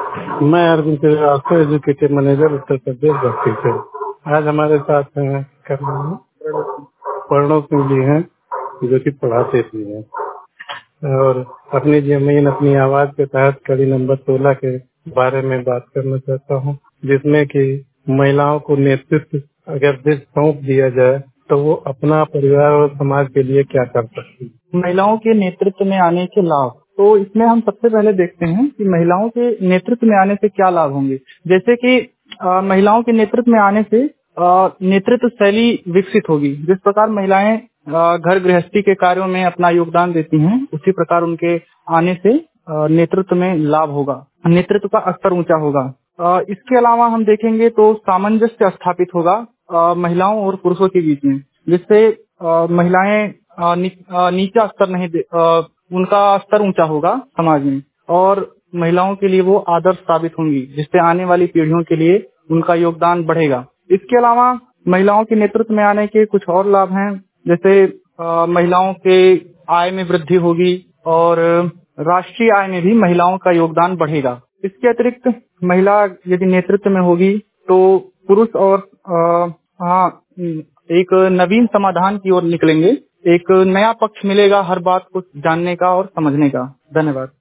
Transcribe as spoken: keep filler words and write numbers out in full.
मैं Arvind Srivastava, educative manager Uttar Pradesh Basti से। आज हमारे साथ हैं करना है प्रणव सिंह जी हैं, जो कि पढ़ाते भी हैं, और अपनी जमीन अपनी आवाज के तहत कड़ी नंबर सोलह के बारे में बात करना चाहता हूं, जिसमें कि महिलाओं को नेतृत्व अगर देश सौंप दिया जाए तो वो अपना परिवार और समाज के लिए क्या कर सकती है। महिलाओं के नेतृत्व में आने के लाभ, तो इसमें हम सबसे पहले देखते हैं कि महिलाओं के नेतृत्व में आने से क्या लाभ होंगे। जैसे कि अ, महिलाओं के नेतृत्व में आने से अ, नेतृत्व शैली विकसित होगी। जिस प्रकार महिलाएं अ, घर गृहस्थी के कार्यों में अपना योगदान देती हैं, उसी प्रकार उनके आने से अ, नेतृत्व में लाभ होगा, नेतृत्व का स्तर ऊंचा होगा। अ, इसके अलावा हम देखेंगे तो सामंजस्य स्थापित होगा अ, महिलाओं और पुरुषों के बीच में, जिससे अ, महिलाएं अ, नी, अ, नीचा स्तर नहीं दे, अ, उनका स्तर ऊंचा होगा समाज में, और महिलाओं के लिए वो आदर्श साबित होंगी, जिससे आने वाली पीढ़ियों के लिए उनका योगदान बढ़ेगा। इसके अलावा महिलाओं के नेतृत्व में आने के कुछ और लाभ हैं, जैसे अ, महिलाओं के आय में वृद्धि होगी और राष्ट्रीय आय में भी महिलाओं का योगदान बढ़ेगा। इसके अतिरिक्त महिला यदि नेतृत्व में होगी तो पुरुष और अ, हाँ एक नवीन समाधान की ओर निकलेंगे, एक नया पक्ष मिलेगा हर बात को जानने का और समझने का। धन्यवाद।